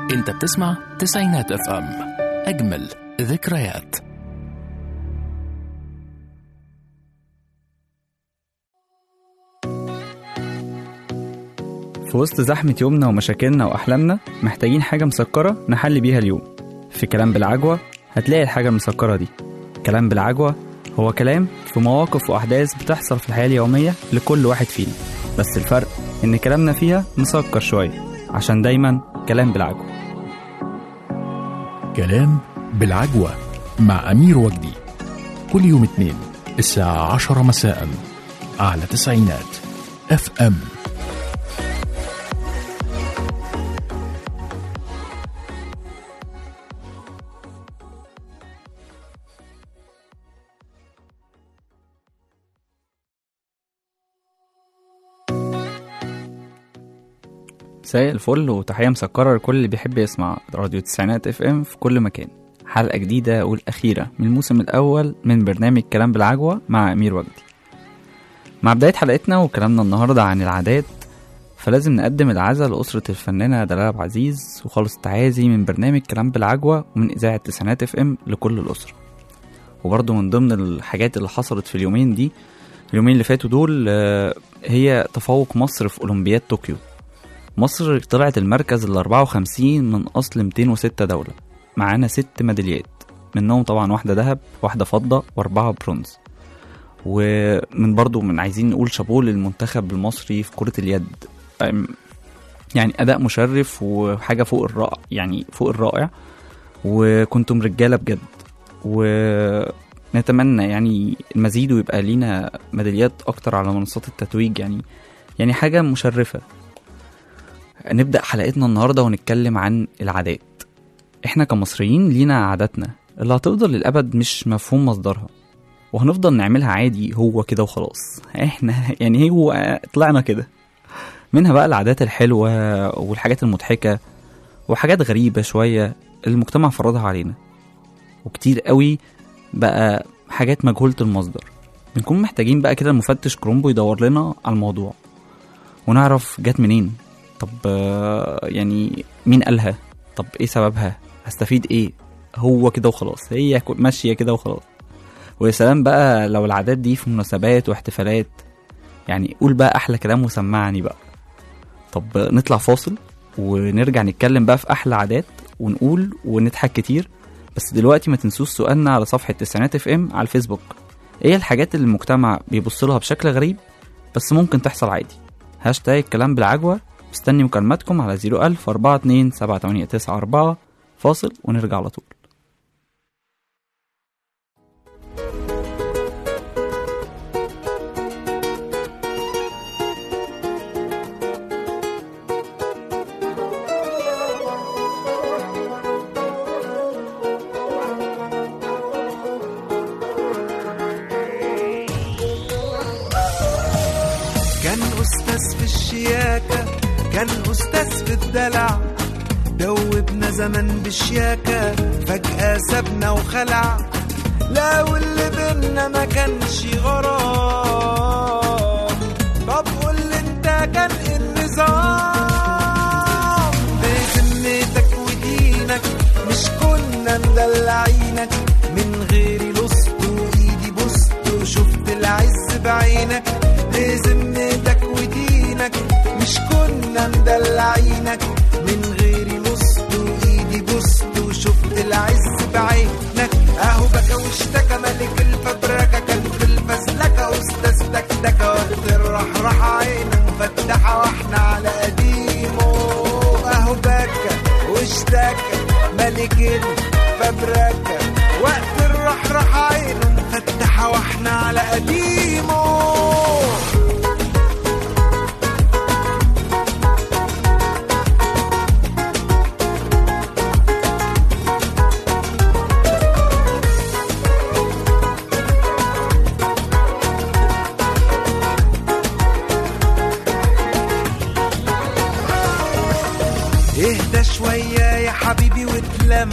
انت بتسمع تسعينات اف ام، اجمل ذكريات. في وسط زحمة يومنا ومشاكلنا وأحلامنا محتاجين حاجة مسكرة نحل بيها اليوم. في كلام بالعجوة هتلاقي الحاجة المسكرة دي. كلام بالعجوة هو كلام في مواقف وأحداث بتحصل في الحياة اليومية لكل واحد فينا، بس الفرق إن كلامنا فيها مسكر شوية، عشان دايما كلام بالعجوة. كلام بالعجوة مع أمير وجدي، كل يوم اثنين الساعة 10 مساء على تسعينات اف ام. مساء الفل وتحية مسكرة لكل اللي بيحب يسمع راديو تسعينات اف ام في كل مكان. حلقة جديدة والأخيرة من الموسم الأول من برنامج كلام بالعجوة مع أمير وجدي. مع بداية حلقتنا وكلامنا النهاردة عن العادات، فلازم نقدم العزاء لأسرة الفنانة دلال عبد العزيز، وخالص التعازي من برنامج كلام بالعجوة ومن إذاعة تسعينات اف ام لكل الأسرة. وبرضو من ضمن الحاجات اللي حصلت في اليومين اللي فاتوا دول هي تفوق مصر في أولمبياد طوكيو. مصر طلعت المركز 54 من أصل 206 دولة، معانا 6 ميداليات، منهم طبعا واحدة ذهب، واحدة فضة، و4 برونز. ومن برضو من عايزين نقول شابوه للمنتخب المصري في كرة اليد، يعني أداء مشرف وحاجة فوق الرائع، يعني فوق الرائع، وكنتم رجالة بجد. ونتمنى يعني المزيد ويبقى لينا ميداليات أكتر على منصات التتويج، يعني حاجة مشرفة. نبدأ حلقتنا النهاردة ونتكلم عن العادات. احنا كمصريين لينا عاداتنا اللي هتفضل للأبد مش مفهوم مصدرها، وهنفضل نعملها عادي هو كده وخلاص. احنا يعني هو طلعنا كده. منها بقى العادات الحلوة والحاجات المضحكة وحاجات غريبة شوية المجتمع فرضها علينا، وكتير قوي بقى حاجات مجهولة المصدر. بنكون محتاجين بقى كده المفتش كرومبو يدور لنا على الموضوع ونعرف جات منين. طب يعني مين قالها؟ طب ايه سببها؟ هستفيد ايه؟ هو كده وخلاص، هي ماشية كده وخلاص. ويا سلام بقى لو العادات دي في مناسبات واحتفالات، يعني قول بقى احلى كلام وسمعني بقى. طب نطلع فاصل ونرجع نتكلم بقى في احلى عادات ونقول ونضحك كتير. بس دلوقتي ما تنسوش سؤالنا على صفحة تسعينات اف ام على الفيسبوك. ايه الحاجات اللي المجتمع بيبص لها بشكل غريب بس ممكن تحصل عادي؟ هاشتاج كلام بالعجوة. مستني مكالماتكم على 010427894. فاصل ونرجع على طول. كان أستاذ في الشياكة، كان أستاذ في الدلع، دوبنا زمن بالشياكة، فجأة سابنا وخلع. لا واللي بينا ما كانش غرام. طب قولي انت كان النظام؟ بذمتك ودينك مش كنا مدلعينك، من غيري لصت وإيدي بصت وشفت العز بعينك. بذمتك ودينك مش كنا مدلعينك، من غيري لصت وإيدي بصت وشفت العز بعينك. اهو بكى واشتكى ملك الفبركة، كان في الفزلكة أستاذ دكدكة، وقت الرحرح عينه مفتحة واحنا على قديمه. اهو بكى واشتكى ملك الفبركة، وقت الرحرح عينه مفتحة واحنا على قديمه. اهدى شوية يا حبيبي واتلم،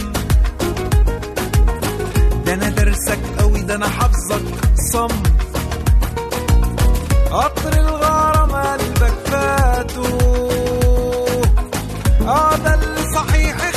ده انا درسك قوي، ده انا حافظك صم. قطر الغرام قلبك فاته، ده اللي صحيح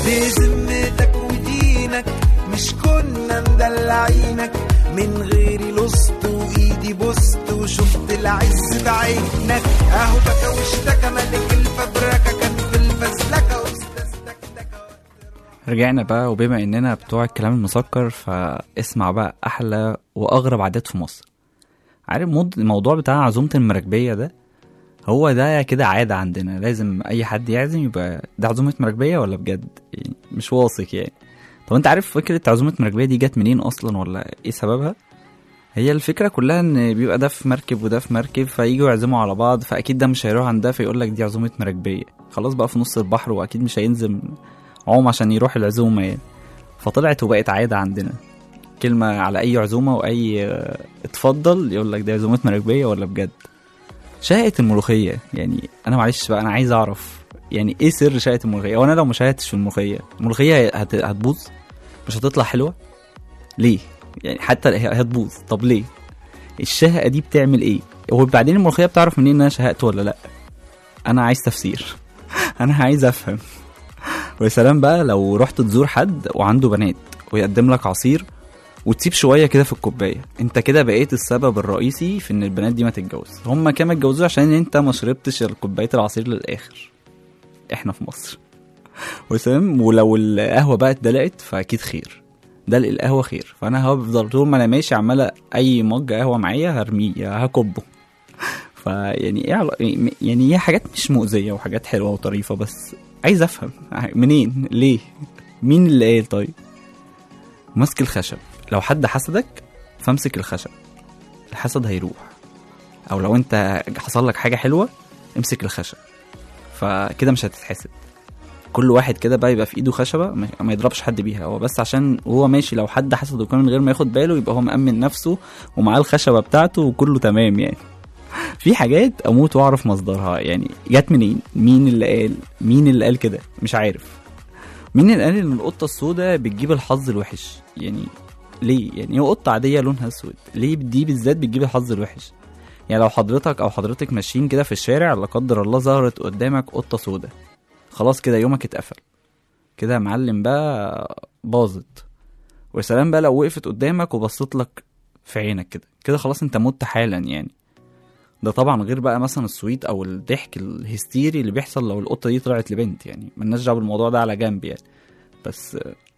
دي ذمتك ودينك، مش كنا مدلعينك من غيري لصت وايدي بوست وشفت العز بعينك. اهو بكى واشتكى ملك الفبركة كان في الفزلكة واستستكتك. رجعنا بقى، وبما اننا بتوع الكلام المسكر فاسمع بقى احلى واغرب عادات في مصر. عارف الموضوع بتاع عزومة المراكبية ده، هو ده كده عادة عندنا، لازم اي حد يعزم يبقى ده عزومة مراكبية ولا بجد يعني مش واثق يعني. طب انت عارف فكرة عزومة مراكبية دي جت منين اصلا ولا ايه سببها؟ هي الفكرة كلها ان بيبقى ده في مركب وده في مركب، فييجوا يعزموا على بعض، فاكيد ده مش هيروح عند ده فيقولك دي عزومة مراكبية. خلاص بقى في نص البحر واكيد مش هينزل عوم عشان يروح العزومة يعني. فطلعت وبقت عادة عندنا، كلمة على اي عزومة واي اتفضل يقولك دي عزومة مراكبية ولا بجد. شهقة الملوخية يعني، انا معلش بقى انا عايز اعرف يعني ايه سر شهقة الملوخية؟ وانا لو مشاهدتش في الملوخية هتبوظ، مش هتطلع حلوة ليه يعني؟ حتى هتبوظ، طب ليه؟ الشهقة دي بتعمل ايه؟ وبعدين الملوخية بتعرف منين ان انا شهقت ولا لا؟ انا عايز تفسير انا عايز افهم. ويا سلام بقى لو رحت تزور حد وعنده بنات ويقدم لك عصير وتسيب شويه كده في الكوبايه، انت كده بقيت السبب الرئيسي في ان البنات دي ما تتجوز. هم كانوا اتجوزوا عشان انت ما شربتش كوبايه العصير للاخر. احنا في مصر وسام. ولو القهوه بقى اتدلقت فاكيد خير، دلق القهوه خير. فانا هفضل طول ما انا ماشي عماله اي مج قهوه معايا هرميه هكبه. فيعني ايه يعني هي حاجات مش مؤذيه وحاجات حلوه وطريفه، بس عايز افهم منين ليه مين اللي قال. طيب ماسك الخشب، لو حد حسدك فامسك الخشب، الحسد هيروح. او لو انت حصل لك حاجه حلوه امسك الخشب، فكده مش هتتحسد. كل واحد كده بقى يبقى في ايده خشبه ما يضربش حد بيها، هو بس عشان وهو ماشي لو حد حسده كان من غير ما ياخد باله يبقى هو مأمن نفسه ومعاه الخشبه بتاعته وكله تمام يعني. في حاجات اموت واعرف مصدرها يعني جت منين، مين اللي قال كده مش عارف. مين اللي قال ان القطه السوداء بتجيب الحظ الوحش؟ يعني ليه؟ يعني هو قطه عاديه لونها اسود، ليه دي بالذات بتجيب الحظ الوحش؟ يعني لو حضرتك او حضرتك ماشيين كده في الشارع لا قدر الله ظهرت قدامك قطه سوداء، خلاص كده يومك اتقفل كده يا معلم بقى، باظت. وسلام بقى لو وقفت قدامك وبصت لك في عينك كده خلاص انت مت حالا يعني. ده طبعا غير بقى مثلا السويت او الضحك الهستيري اللي بيحصل لو القطه دي طلعت لبنت، يعني مالناش دعوه بالموضوع ده على جنب يعني. بس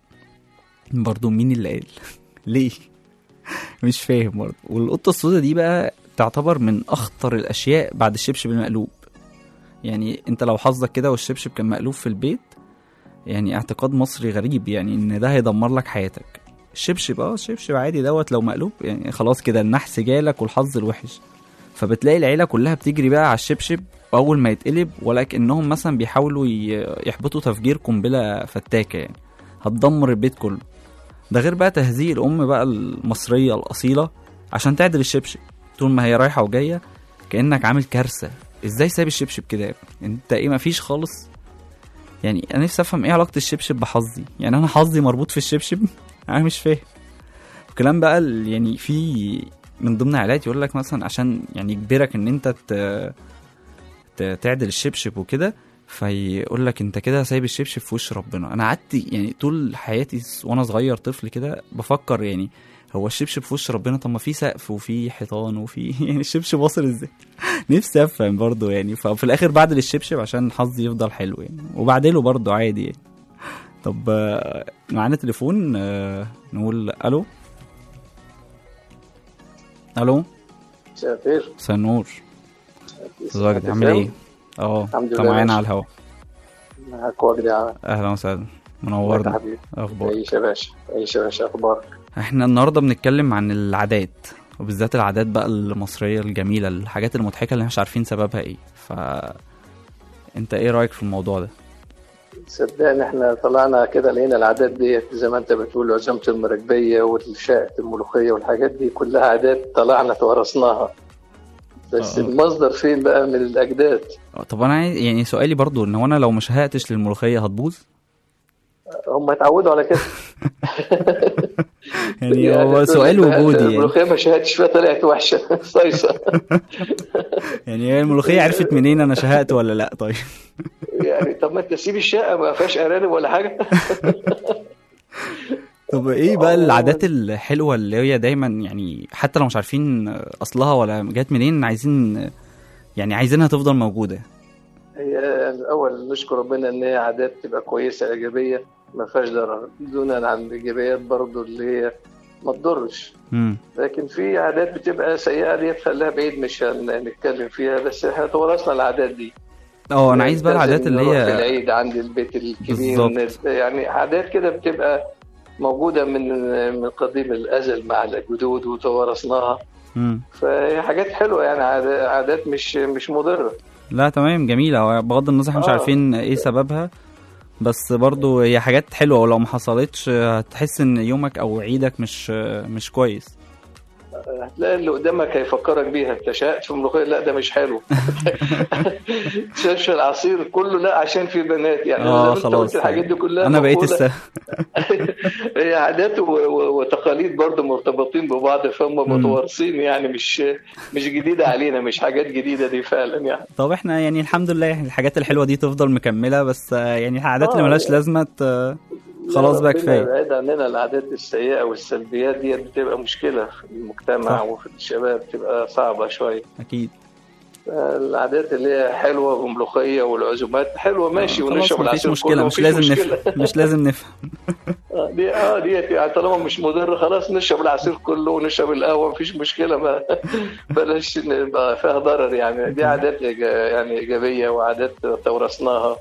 برضو مين اللي قال؟ ليه؟ مش فاهم برضو. والقطه السوداء دي بقى تعتبر من اخطر الاشياء بعد الشبشب المقلوب. يعني انت لو حظك كده والشبشب كان مقلوب في البيت، يعني اعتقاد مصري غريب يعني ان ده هيدمر لك حياتك. الشبشب عادي دوت لو مقلوب يعني خلاص كده النحس جالك والحظ الوحش. فبتلاقي العيلة كلها بتجري بقى على الشبشب أول ما يتقلب، ولكنهم مثلا بيحاولوا يحبطوا تفجير قنبلة فتاكة يعني هتدمر البيت كله. ده غير بقى تهزيء الأم بقى المصرية الأصيلة عشان تعدل الشبشب طول ما هي رايحة وجاية، كأنك عامل كارثة. ازاي سايب الشبشب كده انت؟ ايه مفيش خالص يعني. انا نفسي افهم ايه علاقة الشبشب بحظي؟ يعني انا حظي مربوط في الشبشب؟ انا مش فاهم. الكلام بقى يعني في من ضمن عائلات يقول لك مثلا عشان يعني يجبرك ان انت تعدل الشبشب وكده، فيقول لك انت كده سايب الشبشب في وش ربنا. انا قعدت يعني طول حياتي وانا صغير طفل كده بفكر يعني هو الشبشب في وش ربنا؟ طب ما في سقف وفي حيطان وفي يعني الشبشب واصل ازاي؟ نفسي افهم برضو يعني. ففي الاخر بعدل الشبشب عشان حظي يفضل حلو يعني، وبعدله برضو عادي يعني. طب معانا تليفون، نقول الو. مساء الخير. مساء النور. ازيك عامل ايه؟ الحمد لله. معانا على الهوا. معاك وجدي. اهلا وسهلا، منورنا. اخبارك؟ عيش يا باشا اخبارك؟ احنا النهارده بنتكلم عن العادات، وبالذات العادات بقى المصريه الجميله، الحاجات المضحكه اللي مش عارفين سببها ايه. انت ايه رايك في الموضوع ده؟ صدقني احنا طلعنا كده لقينا العادات دي زي ما انت بتقول، عزومه المراكبيه والشقه الملوخيه والحاجات دي كلها عادات طلعنا توارثناها، بس المصدر فين بقى؟ من الاجداد. طب انا يعني سؤالي برضو ان هو انا لو مش هقتش للملوخيه هتبوظ؟ هم اتعودوا على كده. يعني هو سؤال وجودي يعني. الملوخيه ما شهقتش فيها طلعت وحشه صيصه. يعني الملوخيه عرفت منين انا شهقت ولا لا؟ طيب يعني طب ما انت سيب الشقه ما فيهاش ارانب ولا حاجه. طب ايه بقى العادات الحلوه اللي هي دايما يعني حتى لو مش عارفين اصلها ولا جات منين عايزينها تفضل موجوده؟ هي الاول نشكر ربنا ان هي عادات تبقى كويسه ايجابيه ما فيهاش ضرر، دونا عن الايجابيات برضو اللي هي ما تضرش. لكن في عادات بتبقى سيئه دي تخليها بعيد، مش هنتكلم فيها، بس احنا تورثنا العادات دي. انا عايز بقى العادات اللي هي في العيد عند البيت الكبير، يعني عادات كده بتبقى موجوده من قديم الازل مع الجدود وتورثناها. فهي حاجات حلوه يعني، عادات مش مضره. لا تمام جميله، بغض النظر احنا مش عارفين ايه سببها، بس برضو هي حاجات حلوه، ولو ما حصلتش هتحس ان يومك او عيدك مش كويس. هتلاقي اللي قدامك هيفكرك بيها، انت شاهد في ملوخيه، لا ده مش حلو. شاش العصير كله، لا عشان في بنات يعني. خلاص الحاجات دي كلها انا بقيت هي عادات وتقاليد برضو مرتبطين ببعض، فهم متوارثين يعني، مش جديده علينا، مش حاجات جديده دي فعلا يعني. طب احنا يعني الحمد لله يعني الحاجات الحلوه دي تفضل مكمله، بس يعني العادات اللي ملهاش لازمه خلاص بقى كفايه. بعيد عننا العادات السيئه والسلبيات دي بتبقى مشكله في المجتمع وفي الشباب، بتبقى صعبه شويه. اكيد. العادات اللي هي حلوه والملوخيه والعزومات حلوه ماشي، ونشرب العصير مشكله، مش لازم نفهم. مش لازم نفهم. دي يعني طالما مش مضر خلاص نشرب العصير كله ونشرب القهوه، مفيش مشكله، بلاش نبقى فيها ضرر يعني. دي عادات يعني ايجابيه وعادات تورثناها،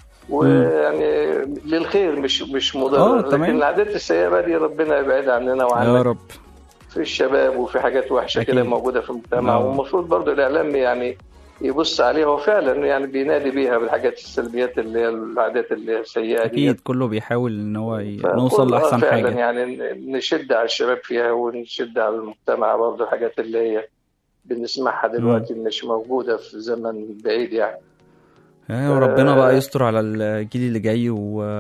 ويعني للخير مش مضر. لكن العادات السيئه بقى دي ربنا يبعد عننا وعنك يا رب. في الشباب وفي حاجات وحشه كده موجوده في المجتمع، والمفروض برضو الاعلام يعني يبص عليها، وفعلا يعني بينادي بيها بالحاجات السلبيات اللي هي العادات اللي هي السيئه دي. اكيد كله بيحاول ان هو نوصل لاحسن فعلا حاجه يعني نشد على الشباب فيها، ونشد على المجتمع برضو، الحاجات اللي هي بنسمعها دلوقتي مش موجوده في زمن بعيد يعني. وربنا بقى يستر على الجيل اللي جاي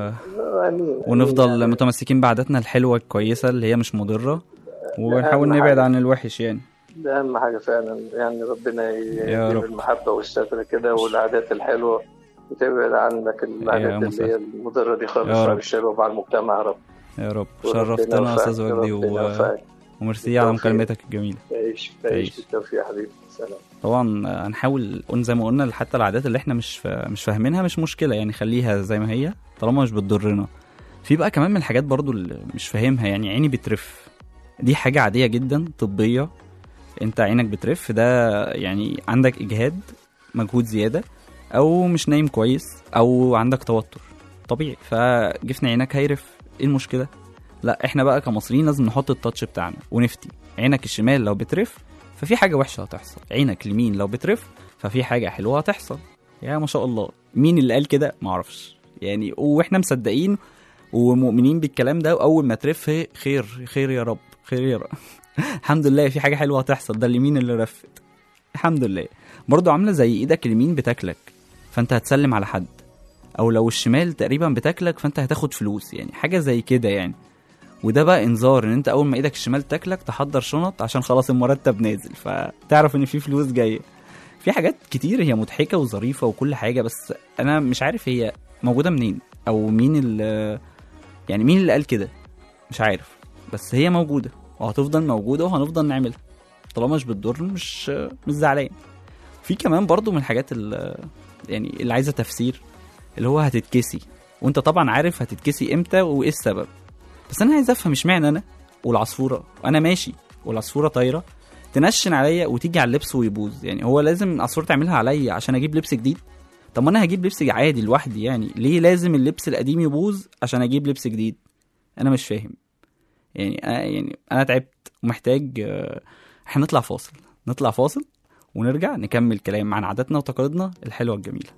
ونفضل متمسكين بعاداتنا الحلوه الكويسه اللي هي مش مضره، ونحاول نبعد عن الوحش يعني. ده اهم حاجه فعلا يعني، ربنا يديم المحبه والستر كده، والعادات الحلوه وتبعد عنك العادات اللي هي المضره دي خالص على الشباب وعلى المجتمع. يا رب يا رب. شرفتنا يا استاذ وجدي وميرسي على مكالمتك الجميله. تعيش بالتوفيق يا حبيبي. سلام. طبعا هنحاول زي ما قلنا حتى العادات اللي احنا مش فاهمينها مش مشكله يعني، خليها زي ما هي طالما مش بتضرنا. في بقى كمان من الحاجات برضو اللي مش فاهمها يعني، عيني بترف، دي حاجه عاديه جدا طبيه. انت عينك بترف ده يعني عندك اجهاد، مجهود زياده، او مش نايم كويس، او عندك توتر طبيعي، فجفن عينك هيرف. ايه المشكله؟ لا احنا بقى كمصريين لازم نحط التاتش بتاعنا ونفتي. عينك الشمال لو بترف ففي حاجه وحشه هتحصل، عينك اليمين لو بترف ففي حاجه حلوه هتحصل. يا ما شاء الله، مين اللي قال كده؟ معرفش يعني، واحنا مصدقين ومؤمنين بالكلام ده. واول ما ترف خير خير يا رب، خير يا رب. الحمد لله في حاجه حلوه هتحصل، ده اليمين اللي رفت الحمد لله. برضو عامله زي ايدك اليمين بتاكلك فانت هتسلم على حد، او لو الشمال تقريبا بتاكلك فانت هتاخد فلوس يعني، حاجه زي كده يعني. وده بقى انذار ان انت اول ما ايدك الشمال تاكلك تحضر شنط عشان خلاص المرتب نازل، فتعرف ان في فلوس جايه. في حاجات كتير هي مضحكه وظريفه وكل حاجه، بس انا مش عارف هي موجوده منين، او مين اللي قال كده، مش عارف. بس هي موجوده وهتفضل موجوده وهنفضل نعملها طالما مش بتضر، مش زعلان. في كمان برضو من الحاجات يعني اللي عايزه تفسير، اللي هو هتتكسي، وانت طبعا عارف هتتكسي امتى وايه السبب. بس انا عايز افهم اشمعنى انا والعصفوره انا ماشي والعصفوره طايره تنشن عليا وتيجي على اللبس ويبوظ؟ يعني هو لازم العصفوره تعملها عليا عشان اجيب لبس جديد؟ طب ما انا هجيب لبس عادي لوحدي يعني، ليه لازم اللبس القديم يبوظ عشان اجيب لبس جديد؟ انا مش فاهم يعني انا تعبت ومحتاج. احنا نطلع فاصل ونرجع نكمل كلام عن عاداتنا وتقاليدنا الحلوه الجميله.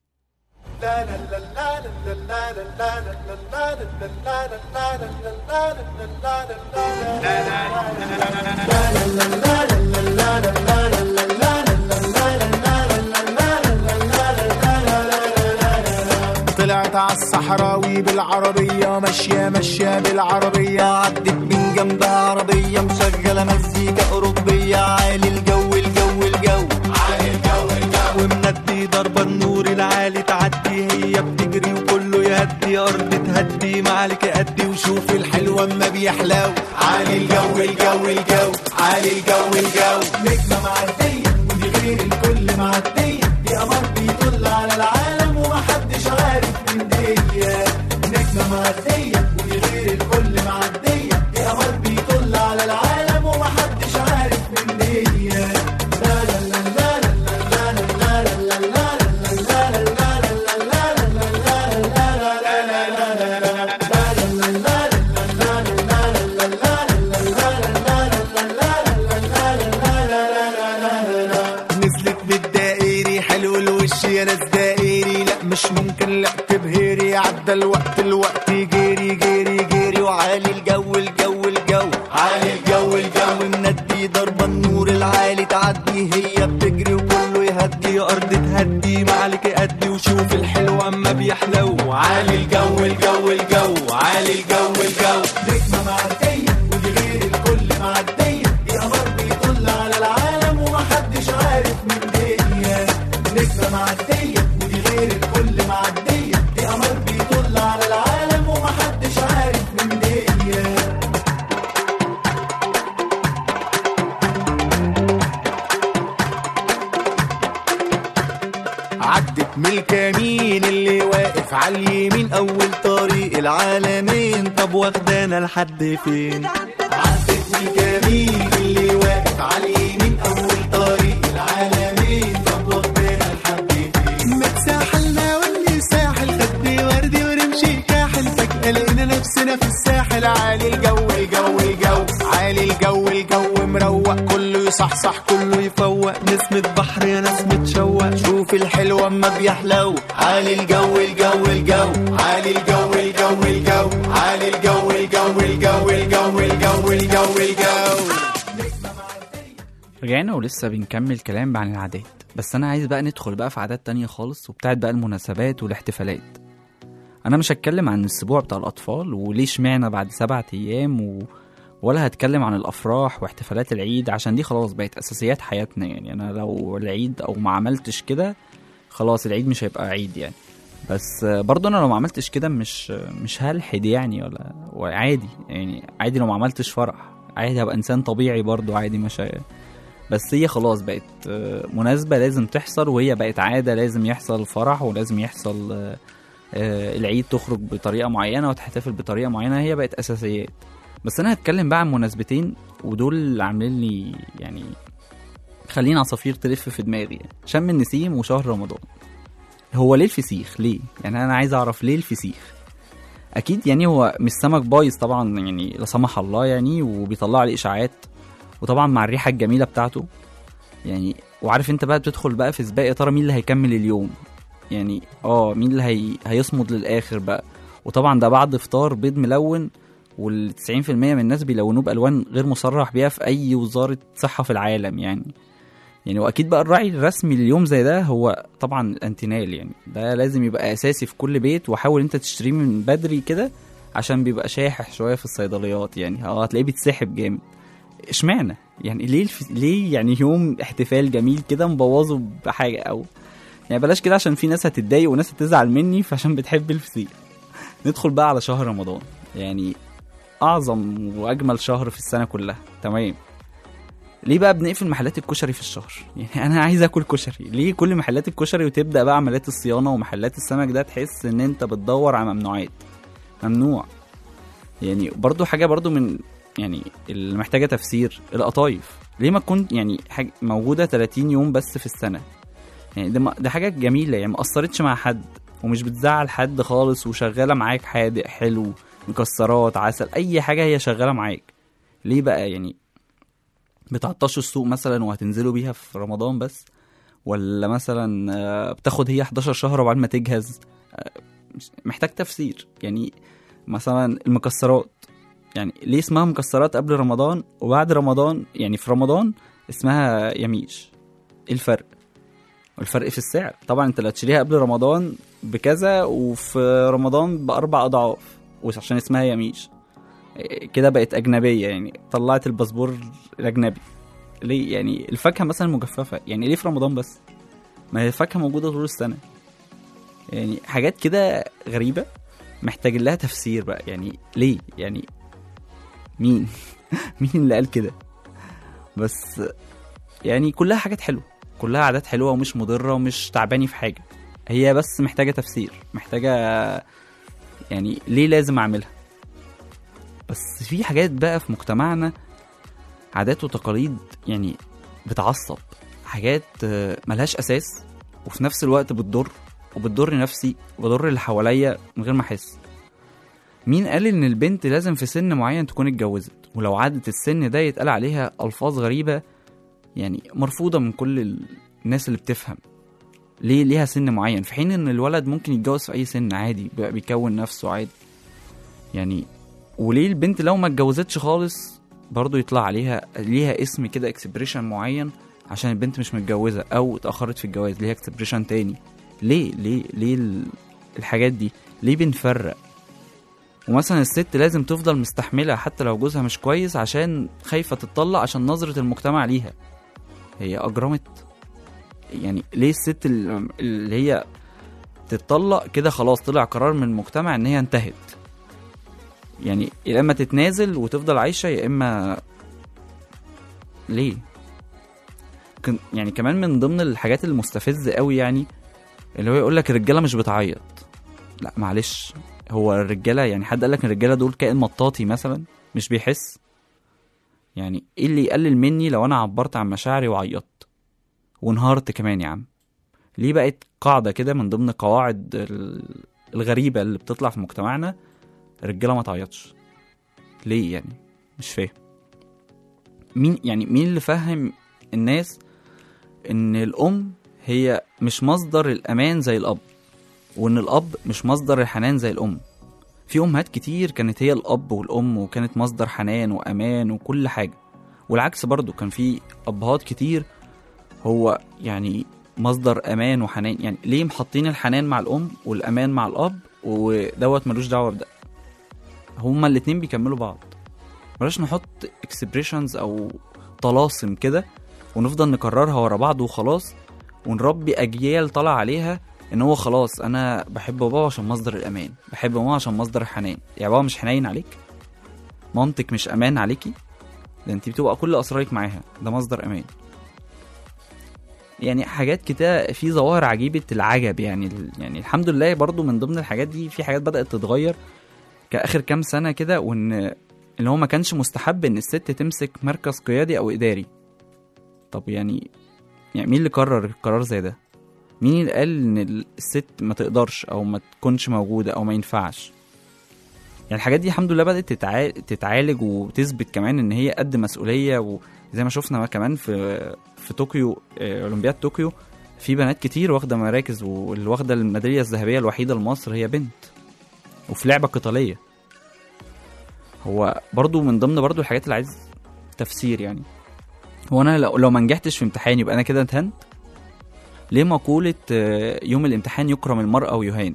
طلعت عالصحراوي بالعربية، ماشية بالعربية، عدت من جنبها عربية مشغلة مزيكا أوروبية، عالي الجو ومندي بندي ضربة النور العالي تعدي، هي بتجري وكله يهدي، أرض تهدي معلك أدي، وشوف الحلوة اما بيحلو، عالي الجو الجو الجو، عالي الجو الجو. نجمة معدية ودي غير الكل معدية، دي قمر بيطل على العالم ومحدش عارف من دية. نجمة معدية ودي غير الكل معدية، دي قمر بيطل على العالم ومحدش عارف من دية. لا لا لا لا لا لا لا لا لا لا يا ناس دائري، لا مش ممكن لا تبهري، عدى الوقت جيري جيري جيري، وعالي الجو الجو الجو، عالي الجو الجو. مندي ضربة النور العالي تعدي، هي بتجري وكله يهدي، أرض تهدي معلك أدي، وشوف الحلو أما بيحلو، عالي الجو الجو الجو، عالي الجو الجو. نجمة معدية ودي غير الكل معدية، دي قمر بيطل على العالم ومحدش عارف من دنيا. نجمة معدية ودي غير الكل معدية، دي قمر بيطل على العالم ومحدش عارف من دنيا. عدت ملك مين اللي واقف على اليمين، أول طريق العالمين، طب واخدانا لحد فين؟ عدت ملك مين اللي واقف على اليمين، أول طريق العالمين، طب واخدانا لحد فين؟ متساحلنا واللي ساحل، خدي وردي ونمشي كاحل، فجأة لقينا نفسنا في الساحل، عالي الجو الجو الجو، عالي الجو الجو، مروق كله يصحصح كله يفوق، نسمة بحر يا ناس متشوق، شوف الحلو اما بيحلو، عالي الجو الجو الجو، عالي الجو الجو الجو، عالي الجو الجو الجو الجو الجو الجو الجو. رجعنا ولسه بنكمل كلام عن العادات، بس انا عايز بقى ندخل بقى في عادات تانية خالص، وبتاعت بقى المناسبات والاحتفالات. انا مش هتكلم عن الاسبوع بتاع الاطفال وليش معنى بعد 7 ايام ولا هتكلم عن الافراح واحتفالات العيد، عشان دي خلاص بقت اساسيات حياتنا. يعني انا لو العيد او ما عملتش كده خلاص العيد مش هيبقى عيد يعني. بس برضه انا لو ما عملتش كده مش هلحد يعني، ولا عادي يعني، عادي لو ما عملتش فرح عادي، هبقى انسان طبيعي برضه عادي، مش بس هي خلاص بقت مناسبة لازم تحصل، وهي بقت عادة لازم يحصل فرح ولازم يحصل العيد، تخرج بطريقة معينة وتحتفل بطريقة معينة، هي بقت أساسيات. بس أنا هتكلم بقى عن مناسبتين، ودول اللي عاملين لي يعني خليني عصافير تلف في دماغي يعني. شم النسيم وشهر رمضان. هو ليه الفسيخ؟ ليه؟ يعني أنا عايز أعرف ليه الفسيخ. أكيد يعني هو مش سمك بايظ طبعا يعني، لا سمح الله يعني، وبيطلع عليه إشاعات، وطبعا مع الريحة الجميلة بتاعته يعني. وعارف انت بقى بتدخل بقى في سباق يا ترى مين اللي هيكمل اليوم يعني، مين اللي هيصمد للآخر بقى. وطبعا ده بعد افطار بيض ملون، وال90% من الناس بيلونوه بألوان غير مصرح بيها في أي وزارة صحة في العالم يعني. وأكيد بقى الراعي الرسمي لليوم زي ده هو طبعا الانتينال يعني، ده لازم يبقى أساسي في كل بيت، وحاول انت تشتريه من بدري كده عشان بيبقى شاحح شوية في الصيدليات يعني، هتلاقيه بيتسحب جامد. اشمعنى يعني؟ ليه يعني يوم احتفال جميل كده مبوظه بحاجه؟ او يعني بلاش كده عشان في ناس هتتضايق وناس هتزعل مني فعشان بتحب الفسيخ. ندخل بقى على شهر رمضان، يعني اعظم واجمل شهر في السنه كلها. تمام، ليه بقى بنقفل محلات الكشري في الشهر؟ يعني انا عايز اكل كشري، ليه كل محلات الكشري وتبدا بقى عمليات الصيانه؟ ومحلات السمك ده تحس ان انت بتدور على ممنوعات، ممنوع يعني. برضو حاجه برضو من يعني اللي محتاجة تفسير، القطايف ليه ما تكون يعني حاجة موجودة 30 يوم بس في السنة يعني؟ ده حاجة جميلة يعني، ما أثرتش مع حد ومش بتزعل حد خالص، وشغالة معاك حادق حلو مكسرات عسل أي حاجة هي شغالة معاك. ليه بقى يعني بتعطشوا السوق مثلا وهتنزلوا بيها في رمضان بس؟ ولا مثلا بتاخد هي 11 شهر وبعد ما تجهز؟ محتاج تفسير يعني. مثلا المكسرات يعني ليه اسمها مكسرات قبل رمضان وبعد رمضان؟ يعني في رمضان اسمها يميش، ايه الفرق؟ والفرق في السعر طبعا، انت لا تشتريها قبل رمضان بكذا وفي رمضان ب4 أضعاف، وعشان اسمها يميش كده بقت أجنبية يعني، طلعت الباسبور الأجنبي. ليه يعني؟ الفاكهة مثلا مجففة يعني ليه في رمضان بس؟ ما هي فاكهة موجودة طول السنة. يعني حاجات كده غريبة محتاج لها تفسير بقى. يعني ليه؟ يعني مين مين اللي قال كده؟ بس يعني كلها حاجات حلوة، كلها عادات حلوة ومش مضرة ومش تعباني في حاجة. هي بس محتاجة تفسير، محتاجة يعني ليه لازم أعملها. بس في حاجات بقى في مجتمعنا عادات وتقاليد يعني بتعصب، حاجات ملهاش أساس وفي نفس الوقت بتضر نفسي وبضر اللي حواليا من غير ما أحس. مين قال إن البنت لازم في سن معين تكون اتجوزت؟ ولو عدت السن ده يتقال عليها ألفاظ غريبة يعني مرفوضة من كل الناس اللي بتفهم. ليه ليها سن معين في حين إن الولد ممكن يتجوز في أي سن عادي، بيكون نفسه عادي يعني؟ وليه البنت لو ما اتجوزتش خالص برضو يطلع ليها اسم كده اكسبريشن معين عشان البنت مش متجوزة أو اتأخرت في الجواز ليها اكسبريشن تاني؟ ليه الحاجات دي؟ ليه بنفرق؟ ومثلا الست لازم تفضل مستحملة حتى لو جوزها مش كويس عشان خايفة تطلق عشان نظرة المجتمع ليها. هي أجرمت يعني. ليه الست اللي هي تتطلق كده خلاص طلع قرار من المجتمع ان هي انتهت؟ يعني يا اما تتنازل وتفضل عايشة يا اما ليه؟ يعني كمان من ضمن الحاجات المستفزة قوي يعني اللي هو يقولك الرجالة مش بتعيط. لا معلش، هو الرجالة يعني حد قالك الرجالة دول كائن مطاطي مثلا مش بيحس؟ يعني ايه اللي يقلل مني لو انا عبرت عن مشاعري وعيطت وانهارت كمان يا عم؟ ليه بقت قاعدة كده من ضمن قواعد الغريبة اللي بتطلع في مجتمعنا الرجالة ما تعيطش؟ ليه يعني؟ مش فاهم. مين اللي فهم الناس ان الام هي مش مصدر الامان زي الاب، وان الاب مش مصدر الحنان زي الام؟ في امهات كتير كانت هي الاب والام وكانت مصدر حنان وامان وكل حاجة، والعكس برضو كان في ابهات كتير هو يعني مصدر امان وحنان. يعني ليه محطين الحنان مع الام والامان مع الاب ودوت ملوش دعوة بده؟ هما الاتنين بيكملوا بعض. بلاش نحط اكسبريشنز او طلاسم كده ونفضل نكررها ورا بعض وخلاص، ونربي اجيال طلع عليها ان هو خلاص انا بحب بابا عشان مصدر الامان، بحب ماما عشان مصدر الحنان. يا بابا مش حنين عليك؟ مامتك مش امان عليكي؟ ده انت بتبقى كل اسرارك معاها، ده مصدر امان. يعني حاجات كده في ظواهر عجيبة العجب يعني الحمد لله برضو من ضمن الحاجات دي في حاجات بدأت تتغير كآخر كام سنة كده، وان اللي هو ما كانش مستحب ان الست تمسك مركز قيادي او اداري. طب يعني مين اللي قرر القرار زي ده؟ مين اللي قال ان الست ما تقدرش او ما تكونش موجودة او ما ينفعش؟ يعني الحاجات دي الحمد لله بدأت تتعالج وتثبت كمان ان هي قد مسؤولية. وزي ما شفنا كمان في طوكيو، اولمبياد طوكيو، في بنات كتير واخدة مراكز، واللي واخدة الميدالية الذهبية الوحيدة لمصر هي بنت وفي لعبة قتالية. هو برضو من ضمن برضو الحاجات اللي عايز تفسير. يعني هو انا لو ما نجحتش في امتحان يبقى انا كده اتهنت؟ ليه مقولة يوم الامتحان يكرم المرأة ويهان؟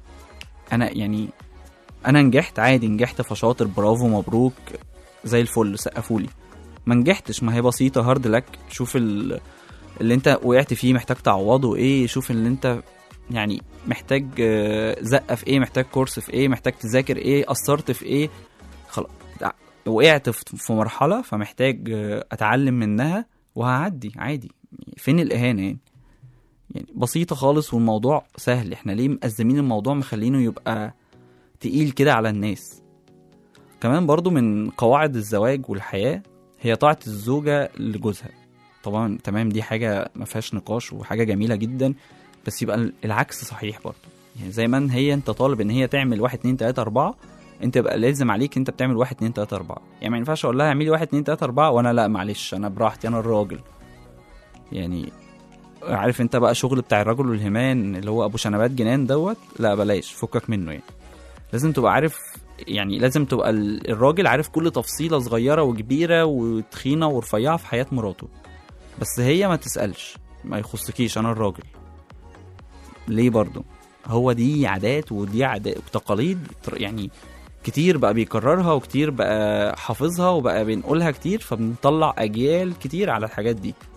انا نجحت عادي، نجحت فشاطر، برافو مبروك زي الفل سقفولي. ما نجحتش، ما هي بسيطة، هارد لك. شوف اللي انت وقعت فيه محتاج تعوضه ايه، شوف اللي انت يعني محتاج زقة في ايه، محتاج كورس في ايه، محتاج تذاكر ايه، قصرت في ايه. خلاص وقعت في مرحلة فمحتاج اتعلم منها وهعدي عادي. فين الإهانة يعني بسيطة خالص والموضوع سهل. احنا ليه مقزمين الموضوع مخلينه يبقى تقيل كده على الناس؟ كمان برضو من قواعد الزواج والحياة هي طاعة الزوجة لجوزها. طبعا تمام، دي حاجة ما فيهاش نقاش وحاجة جميلة جدا، بس يبقى العكس صحيح برضو. يعني زي ما هي انت طالب ان هي تعمل 1 2 3 4، انت بقى لازم عليك انت بتعمل 1 2 3 4. يعني ما ينفعش اقول لها اعملي 1 2 3 4 وانا لا معلش انا براحتي انا الراجل. يعني عارف انت بقى شغل بتاع الرجل والهمان اللي هو ابو شنبات جنان دوت، لا بلاش، فكك منه. يعني لازم تبقى عارف، يعني لازم تبقى الراجل عارف كل تفصيلة صغيرة وكبيرة وتخينة ورفيعة في حياة مراته، بس هي ما تسألش، ما يخصكيش انا الراجل. ليه برضو؟ هو دي عادات ودي عادات وتقاليد يعني كتير بقى بيكررها وكتير بقى حافظها وبقى بنقولها كتير، فبنطلع اجيال كتير على الحاجات دي.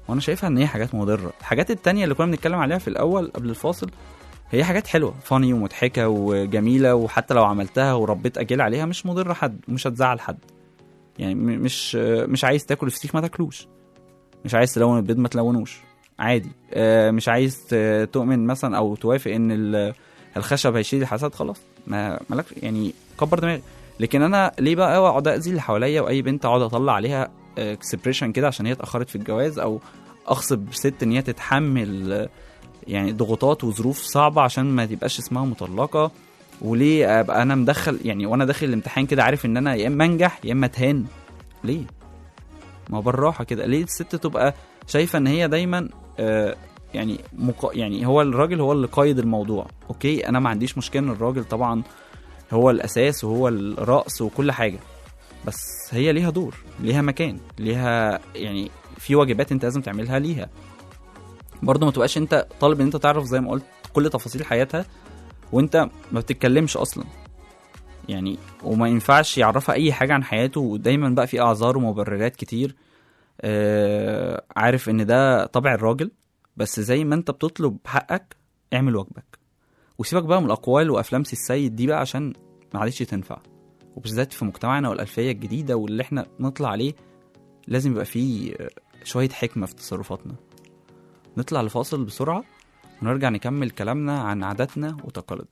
وانا شايفها ان هي حاجات مضره. الحاجات التانية اللي كنا بنتكلم عليها في الاول قبل الفاصل هي حاجات حلوه فاني ومضحكه وجميله، وحتى لو عملتها وربيت اجيال عليها مش مضره حد، مش هتزعل حد. يعني مش عايز تاكل الفسيخ ما تاكلوش، مش عايز تلون البيض ما تلونوش عادي، مش عايز تؤمن مثلا او توافق ان الخشب هيشيل الحسد، خلاص ما مالك يعني، كبر دماغك. لكن انا ليه بقى اقعد اذي اللي حواليا واي بنت اقعد اطلع عليها اكسبريشن كده عشان هي اتاخرت في الجواز، او اغصب ست ان هي تتحمل يعني ضغوطات وظروف صعبه عشان ما تبقاش اسمها مطلقه؟ وليه ابقى انا مدخل يعني وانا داخل الامتحان كده عارف ان انا يا اما انجح يا اما اتهان؟ ليه؟ ما بالراحه كده. ليه الست تبقى شايفه ان هي دايما يعني يعني هو الراجل هو اللي قايد الموضوع؟ اوكي انا ما عنديش مشكله ان الراجل طبعا هو الاساس وهو الراس وكل حاجه، بس هي ليها دور، ليها مكان، ليها يعني في واجبات انت لازم تعملها ليها. برضه ما تبقاش انت طالب ان انت تعرف زي ما قلت كل تفاصيل حياتها وانت ما بتتكلمش اصلا يعني، وما ينفعش يعرفها اي حاجه عن حياته، ودايما بقى في اعذار ومبررات كتير. عارف ان ده طبع الراجل، بس زي ما انت بتطلب حقك اعمل واجبك، وسيبك بقى من الاقوال وافلام سي السيد دي بقى عشان ما عادش تنفع، وبالذات في مجتمعنا والالفيه الجديده واللي احنا نطلع عليه لازم يبقى فيه شويه حكمه في تصرفاتنا. نطلع لفاصل بسرعه ونرجع نكمل كلامنا عن عاداتنا وتقاليدنا.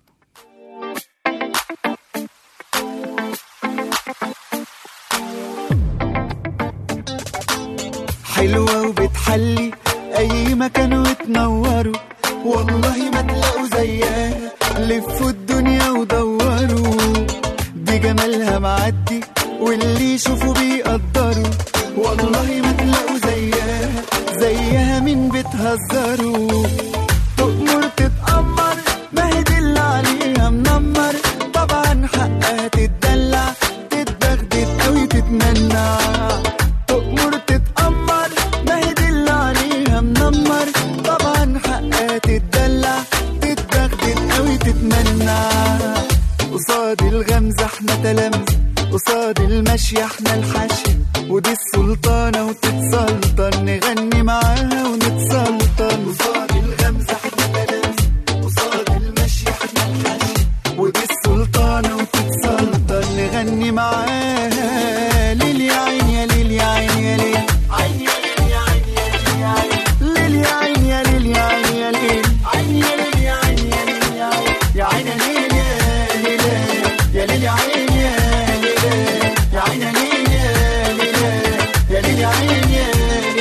حلوة وبتحلي أي مكان وتنوروا، والله ما تلاقوا زيها، لفوا الدنيا ودوروا، دي جمالها معدي واللي يشوفوا بيقدروا، والله ما تلاقوا زيها من بتهزروا. تؤمر تتأمر ما هي دي اللي عليها منمر، طبعا حقها تتدلع تتبغدد أوي تتمنع. تؤمر تتأمر ما هي دي اللي عليها منمر، طبعا حقها تتدلع تتبغدد أوي تتمنع. قصاد الغمزة احنا تلامذة، قصاد المشي احنا الحشي، ودي السلطانة وتتسلطن نغني معاها ونتسلطن. قصاد الغمزة احنا تلامذة، قصاد المشي احنا الحشي، ودي السلطانة وتتسلطن نغني معاها. ليل يا عين يا ليل يا عين يا ليل، عين يا ليل يا عين يا ليل يا عين، ليل يا عين يا ليل يا عين يا ليل، عين يا ليل يا عين يا ليل يا عين، يا عين يا ليل يا ليل يا عين يا ليل، يا عين يا ليل يا ليل يا عين يا ليل.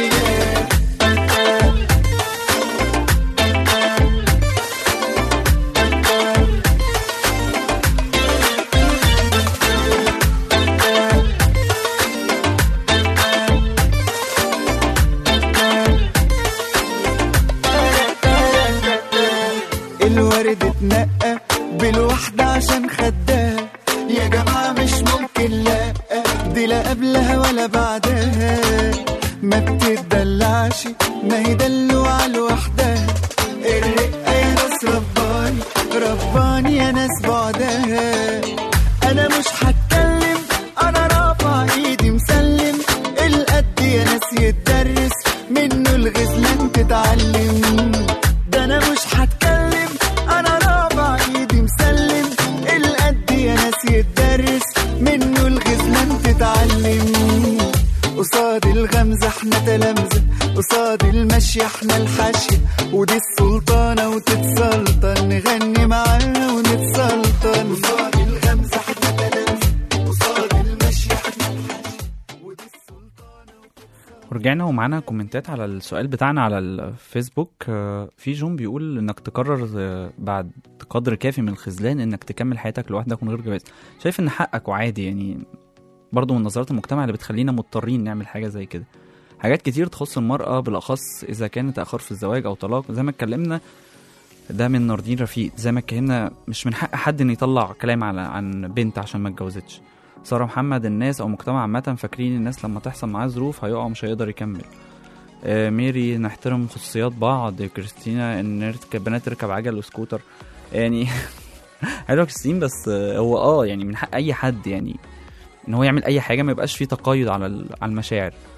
الورد اتنقى بالوحدة عشان خدها، يا جماعة مش ممكن لا، دي لا قبلها ولا بعدها، ما بتدلعش ما هي دلوعة لوحدها. الرقة يا ناس رباني رباني يا ناس بعدها. أنا مش هتكلم أنا رافع إيدي مسلم، القد يا ناس يتدرس منه الغزلان تتعلم. ده أنا مش هتكلم أنا رافع إيدي مسلم، القد يا ناس يتدرس منه الغزلان تتعلم. قصاد الغمزة احنا تلامذة، قصاد المشي احنا الحشي، ودي السلطانة وتتسلطن نغني معاها ونتسلطن. قصاد الغمزة احنا تلامذة، قصاد المشي احنا الحشي، ودي السلطانة. ورجعنا ومعانا كومنتات على السؤال بتاعنا على الفيسبوك. في جون بيقول انك تقرر بعد قدر كافي من الخذلان انك تكمل حياتك لوحدك من غير جواز. شايف ان حقك وعادي يعني، برضو من نظرات المجتمع اللي بتخلينا مضطرين نعمل حاجة زي كده. حاجات كتير تخص المرأة بالأخص إذا كانت تأخر في الزواج أو طلاق، زي ما اتكلمنا ده من ناردين رفيق، زي ما اتكلمنا مش من حق حد إن يطلع كلام عن بنت عشان ما اتجوزتش. سارة محمد، الناس أو مجتمع عامة فاكرين الناس لما تحصل معاه ظروف هيقع مش هيقدر يكمل. ميري، نحترم خصوصيات بعض. كريستينا، إن بنات تركب عجل وسكوتر يعني حلوة كريستين، بس هو يعني من حق أي حد يعني ان هو يعمل اي حاجه، ما يبقاش فيه تقيد على المشاعر.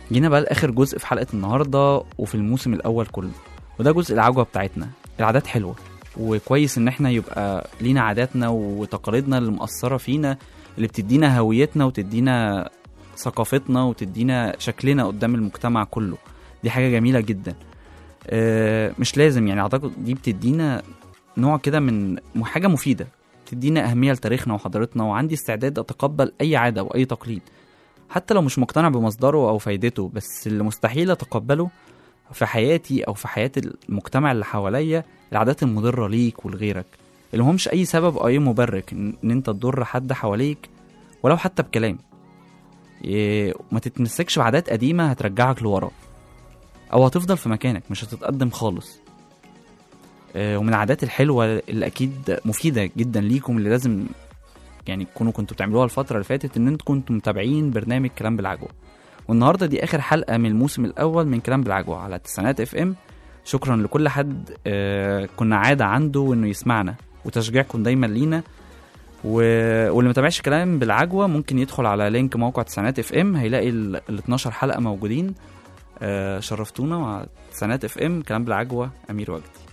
جينا بقى لاخر جزء في حلقه النهارده وفي الموسم الاول كله، وده جزء العجوه بتاعتنا. العادات حلوه وكويس ان احنا يبقى لينا عاداتنا وتقاليدنا اللي مأثره فينا، اللي بتدينا هويتنا وتدينا ثقافتنا وتدينا شكلنا قدام المجتمع كله. دي حاجه جميله جدا. مش لازم يعني، اعتقد دي بتدينا نوع كده من حاجه مفيده، بتدينا اهميه لتاريخنا وحضارتنا، وعندي استعداد اتقبل اي عاده واي تقليد حتى لو مش مقتنع بمصدره او فايدته. بس اللي مستحيل اتقبله في حياتي او في حياه المجتمع اللي حواليا العادات المضره ليك ولغيرك، اللي همش اي سبب او اي مبرر ان انت تضر حد حواليك ولو حتى بكلام. ما تتمسكش بعادات قديمه هترجعك لورا، او هتفضل في مكانك مش هتتقدم خالص. ومن العادات الحلوه اللي اكيد مفيده جدا ليكم، اللي لازم يعني كنتوا بتعملوها الفتره اللي فاتت، ان انتوا كنتوا متابعين برنامج كلام بالعجوه. والنهارده دي اخر حلقه من الموسم الاول من كلام بالعجوه على تسعينات اف ام. شكرا لكل حد كنا عاده عنده انه يسمعنا، وتشجيعكم دايما لينا. واللي متابعش كلام بالعجوه ممكن يدخل على لينك موقع تسعينات اف ام، هيلاقي ال 12 حلقه موجودين. شرفتونا. مع تسعينات اف ام كلام بالعجوه، امير وجدي.